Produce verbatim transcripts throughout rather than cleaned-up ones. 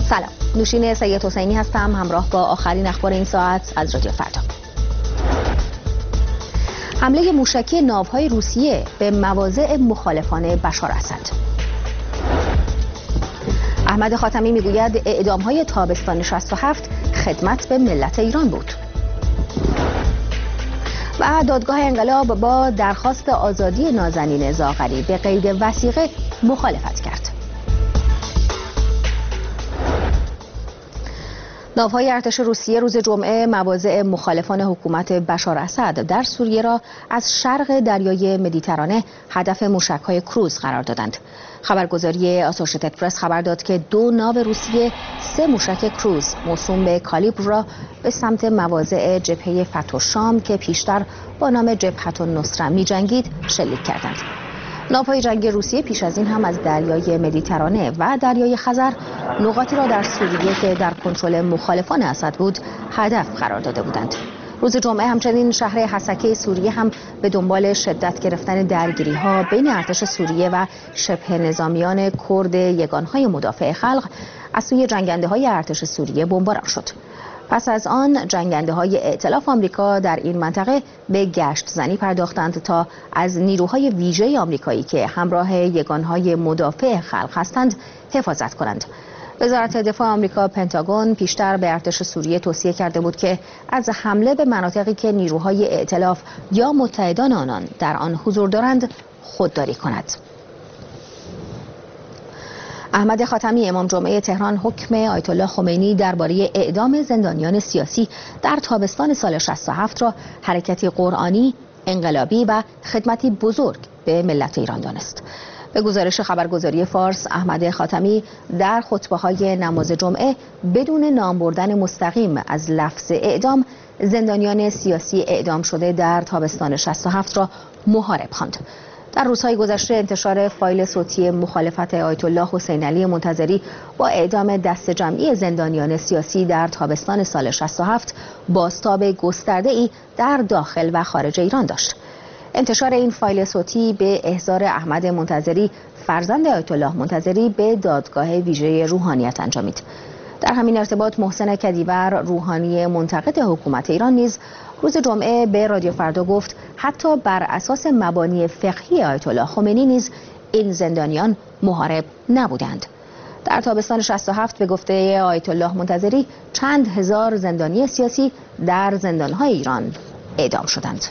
سلام، نوشین سید حسینی هستم، همراه با آخرین اخبار این ساعت از رادیو فردا. حمله موشکی ناوهای روسیه به مواضع مخالفان بشار اسد. احمد خاتمی میگوید اعدام‌های تابستان شصت و هفت خدمت به ملت ایران بود. و دادگاه انقلاب با درخواست آزادی نازنین زاغری به قید وثیقه مخالفت کرد. ناوهای ارتش روسیه روز جمعه مواضع مخالفان حکومت بشار اسد در سوریه را از شرق دریای مدیترانه هدف موشک‌های کروز قرار دادند. خبرگزاری آسوشیتد پرس خبر داد که دو ناو روسیه سه موشک کروز موسوم به کالیبر را به سمت مواضع جبهه فتح الشام که پیشتر با نام جبهة النصره می‌جنگید شلیک کردند. ناوهای جنگی روسیه پیش از این هم از دریای مدیترانه و دریای خزر نقاطی را در سوریه که در کنترل مخالفان اسد بود هدف قرار داده بودند. روز جمعه همچنین شهر حسکه سوریه هم به دنبال شدت گرفتن درگیری‌ها بین ارتش سوریه و شبه نظامیان کرد یگانهای مدافع خلق از سوی جنگنده‌های ارتش سوریه بمباران شد. پس از آن جنگنده‌های ائتلاف آمریکا در این منطقه به گشت زنی پرداختند تا از نیروهای ویژه آمریکایی که همراه یگانهای مدافع خلق هستند حفاظت کنند. وزارت دفاع آمریکا پنتاگون پیشتر به ارتش سوریه توصیه کرده بود که از حمله به مناطقی که نیروهای ائتلاف یا متحدان آنان در آن حضور دارند خودداری کند. احمد خاتمی امام جمعه تهران حکم آیت الله خمینی درباره اعدام زندانیان سیاسی در تابستان سال شصت و هفت را حرکتی قرآنی، انقلابی و خدمتی بزرگ به ملت ایران دانست. به گزارش خبرگزاری فارس، احمد خاتمی در خطبه‌های نماز جمعه بدون نام بردن مستقیم از لفظ اعدام زندانیان سیاسی اعدام شده در تابستان شصت و هفت را محارب خواند. در روزهای گذشته انتشار فایل صوتی مخالفت آیت الله حسین علی منتظری با اعدام دست جمعی زندانیان سیاسی در تابستان سال شصت و هفت بازتاب گسترده‌ای در داخل و خارج ایران داشت. انتشار این فایل صوتی به احضار احمد منتظری فرزند آیت الله منتظری به دادگاه ویژه روحانیت انجامید. در همین ارتباط محسن کدیور روحانی منتقد حکومت ایران نیز روز جمعه به رادیو فردا گفت حتی بر اساس مبانی فقهی آیت الله خمینی نیز این زندانیان محارب نبودند. در تابستان شصت و هفت به گفته آیت الله منتظری چند هزار زندانی سیاسی در زندانهای ایران اعدام شدند.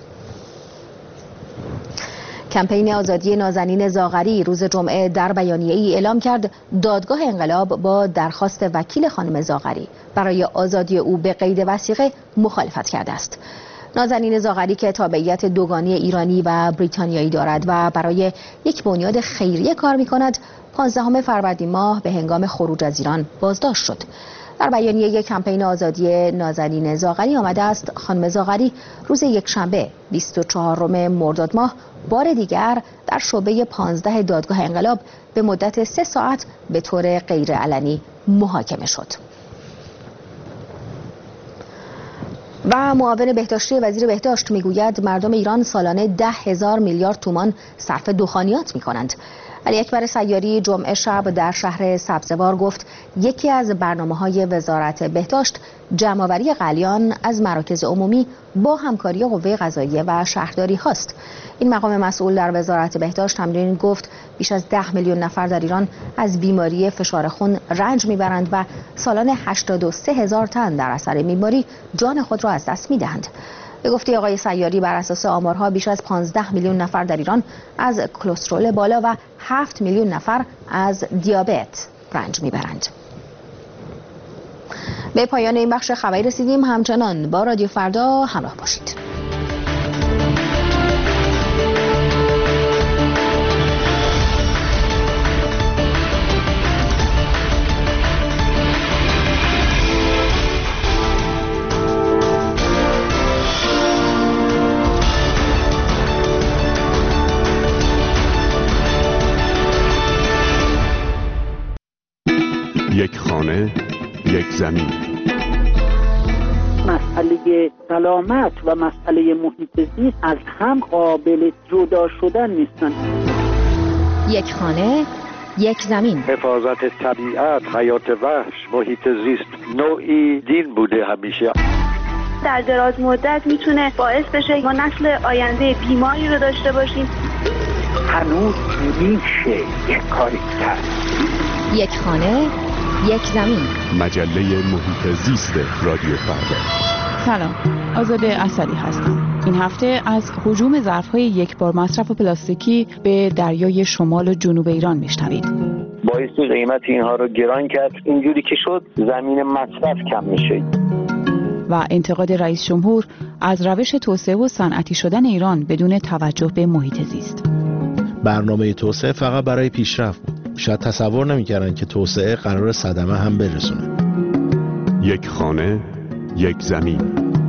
کمپین آزادی نازنین زاغری روز جمعه در بیانیه‌ای اعلام کرد دادگاه انقلاب با درخواست وکیل خانم زاغری برای آزادی او به قید وثیقه مخالفت کرده است. نازنین زاغری که تابعیت دوگانی ایرانی و بریتانیایی دارد و برای یک بنیاد خیریه کار می‌کند، پانزدهم فروردین ماه به هنگام خروج از ایران بازداشت شد. در بیانیه کمپین آزادی نازنین زاغری آمده است خانم زاغری روز یکشنبه بیست و چهارم مرداد ماه بار دیگر در شعبه پانزده دادگاه انقلاب به مدت سه ساعت به طور غیرعلنی محاکمه شد. و معاون بهداشتی وزیر بهداشت میگوید مردم ایران سالانه ده هزار میلیارد تومان صرف دخانیات می کنند. علی اکبر سیاری جمعه شب در شهر سبزوار گفت یکی از برنامه‌های وزارت بهداشت جمع‌آوری قلیان از مراکز عمومی با همکاری قوه قضاییه و شهرداری هاست. این مقام مسئول در وزارت بهداشت همچنین گفت بیش از ده میلیون نفر در ایران از بیماری فشار خون رنج میبرند و سالانه هشتاد و سه هزار تن در اثر بیماری جان خود را از دست میدهند. به گفته آقای سیاری بر اساس آمارها بیش از پانزده میلیون نفر در ایران از کلسترول بالا و هفت میلیون نفر از دیابت رنج میبرند. به پایان این بخش خبری رسیدیم. همچنان با رادیو فردا همراه باشید. یک خانه، یک زمین. مسئله سلامت و مسئله محیط زیست از هم قابل جدا شدن نیستن. یک خانه، یک زمین. حفاظت طبیعت، حیات وحش، محیط زیست نوعی دین بوده همیشه. در دراز مدت میتونه باعث بشه ما نسل آینده بیماری رو داشته باشیم. هنوز میشه یک کاری کرد. یک خانه، یک زمین. مجله محیط زیست رادیو فردا. سلام، آزاده اسدی هستم. این هفته از هجوم ظرف‌های یک بار مصرف پلاستیکی به دریای شمال و جنوب ایران میشنوید. باعث قیمت اینها رو گران کرد. اینجوری که شد زمین مصرف کم میشه. و انتقاد رئیس جمهور از روش توسعه و صنعتی شدن ایران بدون توجه به محیط زیست. برنامه توسعه فقط برای پیشرفت بود. شاید تصور نمی‌کردن که توسعه قرار صدمه هم برسونه. یک خانه، یک زمین.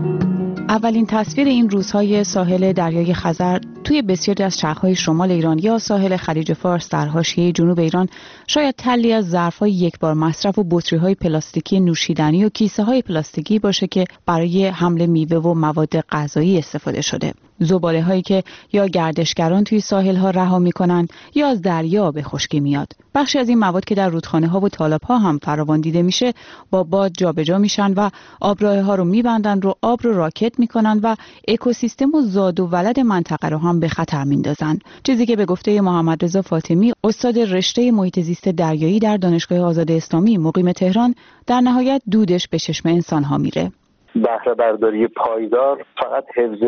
اولین تصویر این روزهای ساحل دریای خزر توی بسیاری از شهرهای شمال ایران یا ساحل خلیج فارس در حاشیه جنوب ایران شاید تلی از ظرف‌های یکبار مصرف و بطری‌های پلاستیکی نوشیدنی و کیسه‌های پلاستیکی باشه که برای حمل میوه و مواد غذایی استفاده شده. زباله‌هایی که یا گردشگران توی ساحل‌ها رها می‌کنن یا از دریا به خشکی میاد. بخشی از این مواد که در رودخانه‌ها و تالاب‌ها هم فراوان دیده میشه با باد جابجا میشن و آبراه‌ها رو میبندن رو آب رو راکت میکنن و اکوسیستم و زاد و ولد منطقه رو هم به خطر میندازن. چیزی که به گفته محمد رضا فاطمی، استاد رشته محیط زیست دریایی در دانشگاه آزاد اسلامی مقیم تهران، در نهایت دودش به چشم انسان‌ها میره. بهره برداری پایدار فقط حفظ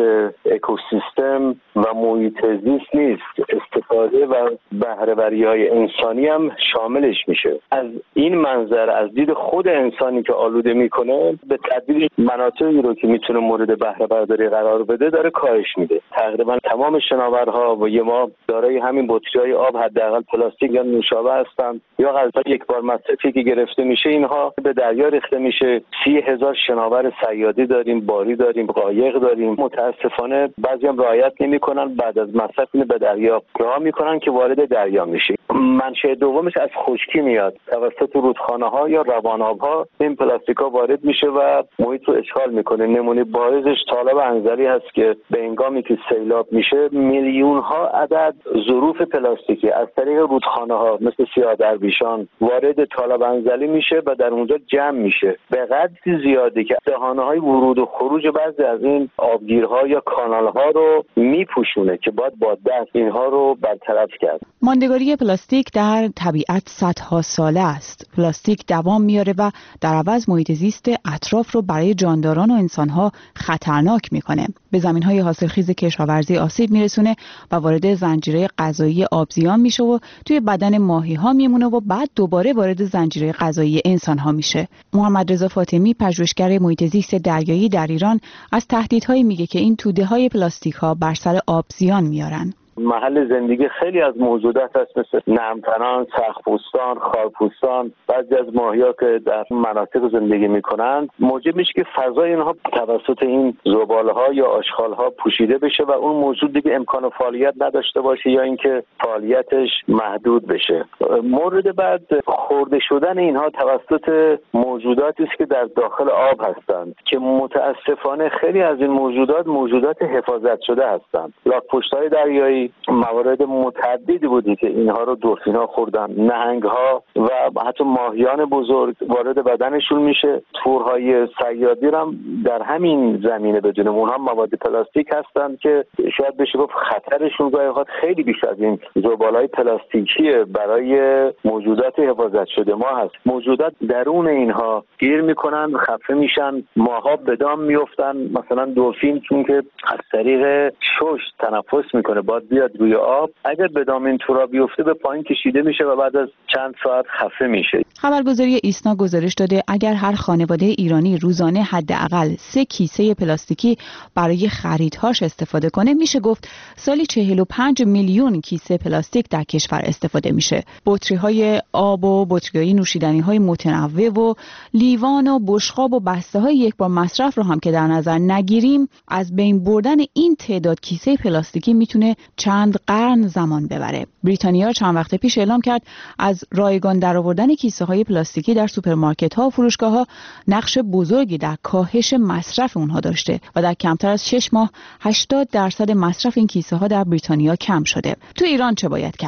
اکوسیستم و محیط زیست نیست، استفاده و بهره بری‌های انسانی هم شاملش میشه. از این منظر از دید خود انسانی که آلوده میکنه به تدریج مناطقی رو که میتونه مورد بهره برداری قرار بده داره کاهش میده. تقریبا تمام شناورها و یه ما دارای همین بطری‌های آب حداقل پلاستیک یا نوشابه هستند یا غذا یک بار مصرفی که گرفته میشه اینها به دریا ریخته میشه. سی هزار شناور یادی داریم، باری داریم، قایق داریم. متاسفانه بعضی هم رعایت نمی‌کنن، بعد از مصرف اینو به دریا رها می‌کنن که وارد دریا میشه. منشأ دومش از خشکی میاد. توسط رودخانه‌ها یا روان‌آب‌ها این پلاستیک‌ها وارد میشه و محیط رو اشغال میکنه. نمونه بارزش تالاب انزلی هست که به هنگامی که سیلاب میشه میلیون‌ها عدد ظروف پلاستیکی از طریق رودخانه‌ها مثل سیاه درویشان وارد تالاب انزلی میشه و در اونجا جمع میشه. به قدری زیاده که دهانه‌های ورود و خروج بعضی از این آبگیرها یا کانال‌ها رو میپوشونه که باید با دست اینها رو برطرف کرد. ماندگاری پلاستیک در طبیعت صدها ساله است. پلاستیک دوام میاره و در عوض محیط زیست اطراف رو برای جانداران و انسان‌ها خطرناک میکنه. به زمین‌های حاصلخیز کشاورزی آسیب میرسونه و وارد زنجیره غذایی آبزیان میشه و توی بدن ماهی‌ها میمونه و بعد دوباره وارد زنجیره غذایی انسان‌ها میشه. محمد رضا فاطمی، پژوهشگر محیط زیست دریایی در ایران، از تهدیدهایی میگه که این توده‌های پلاستیک‌ها بر سر آبزیان میارن. محل زندگی خیلی از موجودات هست مثل نرمتنان، سخت‌پوستان، خارپوستان، بعضی از ماهی‌ها که در مناطق زندگی میکنند موجب میشه که فضای اینها توسط این زباله‌ها یا آشغال‌ها پوشیده بشه و اون موجود دیگه امکان فعالیت نداشته باشه یا اینکه فعالیتش محدود بشه. مورد بعد خورده شدن اینها توسط موجوداتی است که در داخل آب هستند که متاسفانه خیلی از این موجودات موجودات حفاظت شده هستند. لاک‌پشت‌های دریایی موارد متعددی بودی که اینها رو دلفین‌ها خوردن، نهنگ‌ها و حتی ماهیان بزرگ وارد بدنشون میشه. تورهای صیادی هم در همین زمینه بدون اونها مواد پلاستیک هستن که شاید بشه گفت خطرشون گاهی اوقات خیلی بیشتر از این زباله‌های پلاستیکی برای موجودات حفاظت شده ما هست. موجودات درون اینها گیر میکنن، خفه میشن، ماها به دام میافتن. مثلا دلفین چون که از طریق شش تنفس میکنه باید بیاد روی آب، اگر به دام این تورا بیفته به پایین کشیده میشه و بعد از چند ساعت خفه میشه. خبرگزاری ایسنا گزارش داده اگر هر خانواده ایرانی روزانه حداقل سه کیسه پلاستیکی برای خریدهاش استفاده کنه، میشه گفت سالی چهل و پنج میلیون کیسه پلاستیک در کشور استفاده میشه. بطری‌های آب و بطری‌های نوشیدنی‌های متنوع و لیوان و بشقاب و بسته‌های یک بار مصرف رو هم که در نظر نگیریم، از بین بردن این تعداد کیسه پلاستیکی میتونه چند قرن زمان ببره. بریتانیا چند وقت پیش اعلام کرد از رایگان درآوردن کیسه‌های پلاستیکی در سوپرمارکت‌ها و فروشگاه‌ها نقش بزرگی در کاهش مصرف اونها داشته و در کمتر از شش ماه هشتاد درصد مصرف این کیسه‌ها در بریتانیا کم شده. تو ایران چه باید کرد؟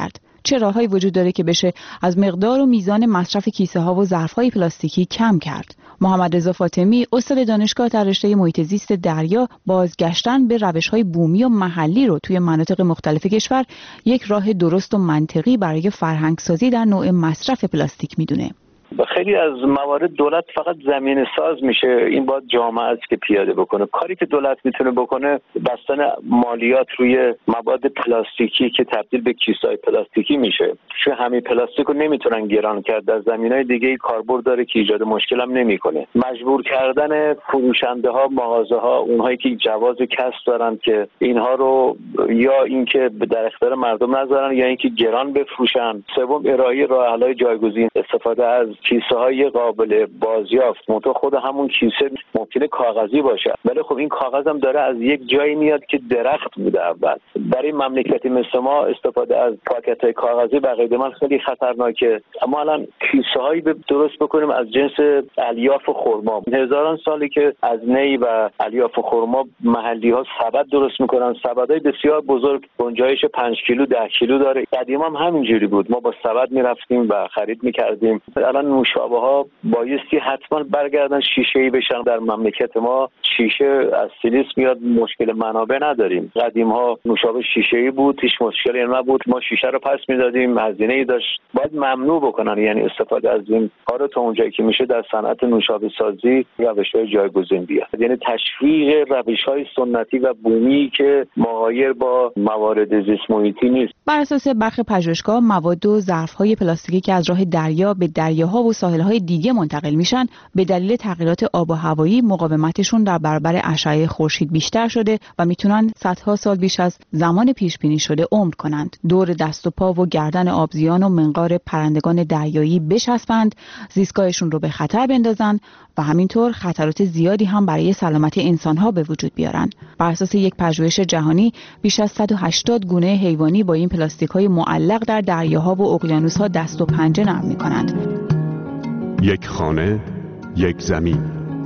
چه راههایی وجود داره که بشه از مقدار و میزان مصرف کیسه ها و ظرف های پلاستیکی کم کرد. محمد رضا فاطمی، استاد دانشگاه در رشته محیط زیست دریا، بازگشتن به روش‌های بومی و محلی رو توی مناطق مختلف کشور یک راه درست و منطقی برای فرهنگسازی در نوع مصرف پلاستیک میدونه. خیلی از موارد دولت فقط زمین ساز میشه، این باید جامعه است که پیاده بکنه. کاری که دولت میتونه بکنه بستن مالیات روی مواد پلاستیکی که تبدیل به کیسه‌های پلاستیکی میشه. چون همین پلاستیک رو نمیتونن گران کرد، در زمینهای دیگه کاربرد داره که ایجاد مشکل هم نمیکنه. مجبور کردن فروشنده ها، مغازه ها، اونهایی که جواز کسب دارن که اینها رو یا اینکه در اختیار مردم نذارن یا اینکه گران بفروشن. سوم، ارائه راه‌حل‌های جایگزین، استفاده از کیسه های قابل بازیافت. منتها خود همون کیسه ممکنه کاغذی باشه، ولی خب این کاغذ هم داره از یک جایی میاد که درخت بوده اول. برای مملکتی مثل ما استفاده از پاکت های کاغذی به قید من خیلی خطرناکه. اما الان کیسه هایی درست بکنیم از جنس الیاف و خرما. هزاران سالی که از نی و الیاف و خرما محلی ها سبد درست میکنن. سبدهای بسیار بزرگ، گنجایش پنج کیلو ده کیلو داره. قدیما هم همینجوری بود، ما با سبد میرفتیم و خرید میکردیم. الان نوشابه ها بایستی حتما برگردن شیشه‌ای بشن. در مملکت ما شیشه از سیلیس میاد، مشکل منابع نداریم. قدیم ها نوشابه شیشه‌ای بود، هیچ مشکلی نبود، ما شیشه رو پس میدادیم، هزینه‌ای داشت. باید ممنوع بکنن یعنی استفاده از این کارو تا اونجایی که میشه در صنعت نوشابه سازی روش‌های جایگزین بیاد. یعنی تشویق روش‌های سنتی و بومی که مغایر با موارد زیست محیطی نیست. بر اساس برخی پژوهشگاه، مواد و ظرف‌های پلاستیکی که از راه دریا به دریاها و ساحل‌های دیگه منتقل میشن به دلیل تغییرات آب و هوایی مقاومتشون در برابر اشعه خورشید بیشتر شده و میتونن صدها سال بیش از زمان پیش بینی شده عمر کنند. دور دست و پا و گردن آبزیان و منقار پرندگان دریایی بچسبند، زیستگاهشون رو به خطر بندازن و همینطور خطرات زیادی هم برای سلامت انسان‌ها به وجود بیارن. بر اساس یک پژوهش جهانی، بیش از صد و هشتاد گونه حیوانی با این پلاستیک‌های معلق در دریاها و اقیانوس‌ها دست و پنجه نرم می‌کنند. یک خانه، یک زمین.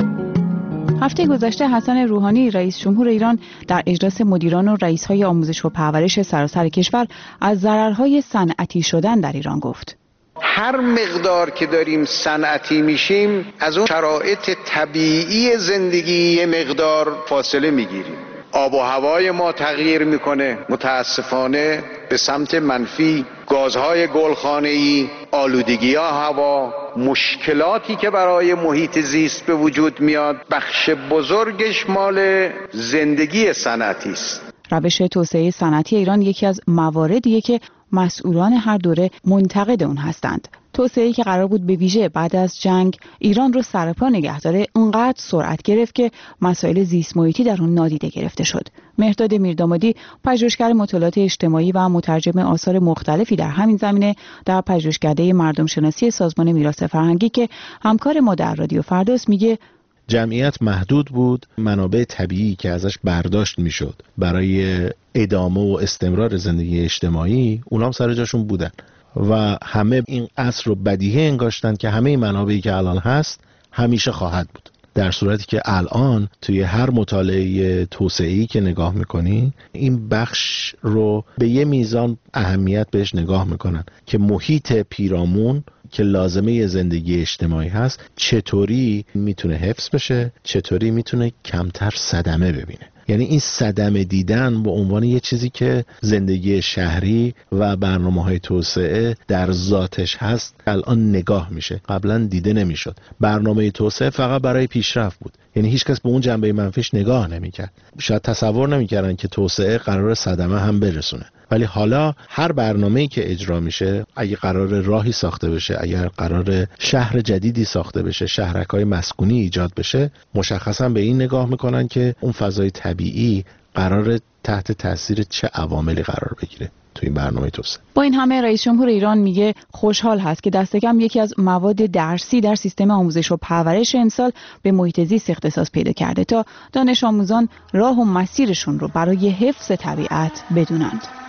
هفته گذشته حسن روحانی رئیس جمهور ایران در اجلاس مدیران و رئیس‌های آموزش و پرورش سراسر کشور از ضررهای صنعتی شدن در ایران گفت. هر مقدار که داریم صنعتی میشیم از اون شرایط طبیعی زندگی مقدار فاصله میگیریم. آب و هوای ما تغییر میکنه، متاسفانه به سمت منفی. گازهای گلخانه‌ای، آلودگی هوا، مشکلاتی که برای محیط زیست به وجود میاد، بخش بزرگش مال زندگی صنعتی است. روش توسعه صنعتی ایران یکی از مواردیه که مسئولان هر دوره منتقد اون هستند. توسعه‌ای که قرار بود به ویژه بعد از جنگ ایران رو سرپا نگه داره، اونقدر سرعت گرفت که مسائل زیست محیطی در اون نادیده گرفته شد. مهرداد میردامادی، پژوهشگر مطالعات اجتماعی و مترجم آثار مختلفی در همین زمینه، در پژوهشکده مردم شناسی سازمان میراث فرهنگی که همکار ما در رادیو فرداست، میگه جمعیت محدود بود، منابع طبیعی که ازش برداشت میشد برای ادامه و استمرار زندگی اجتماعی اونام سر جاشون بودن و همه این اصل رو بدیهی انگاشتن که همه این منابعی که الان هست همیشه خواهد بود. در صورتی که الان توی هر مطالعه توسعه‌ای که نگاه میکنی این بخش رو به یه میزان اهمیت بهش نگاه میکنن که محیط پیرامون که لازمه زندگی اجتماعی هست چطوری میتونه حفظ بشه، چطوری میتونه کمتر صدمه ببینه. یعنی این صدمه دیدن به عنوان یه چیزی که زندگی شهری و برنامه‌های توسعه در ذاتش هست الان نگاه میشه، قبلا دیده نمیشد. برنامه توسعه فقط برای پیشرفت بود، یعنی هیچکس به اون جنبه منفیش نگاه نمیکرد. شاید تصور نمیکردن که توسعه قرار صدمه هم برسونه. ولی حالا هر برنامه‌ای که اجرا میشه، اگه قرار راهی ساخته بشه، اگر قرار شهر جدیدی ساخته بشه، شهرک‌های مسکونی ایجاد بشه، مشخصا به این نگاه میکنن که اون فضای طبیعی قرار تحت تاثیر چه عواملی قرار بگیره تو این برنامه توسعه. با این همه رئیس جمهور ایران میگه خوشحال هست که دست کم یکی از مواد درسی در سیستم آموزش و پرورش امسال به محیط زیست اختصاص پیدا کرده تا دانش آموزان راه و مسیرشون رو برای حفظ طبیعت بدونند.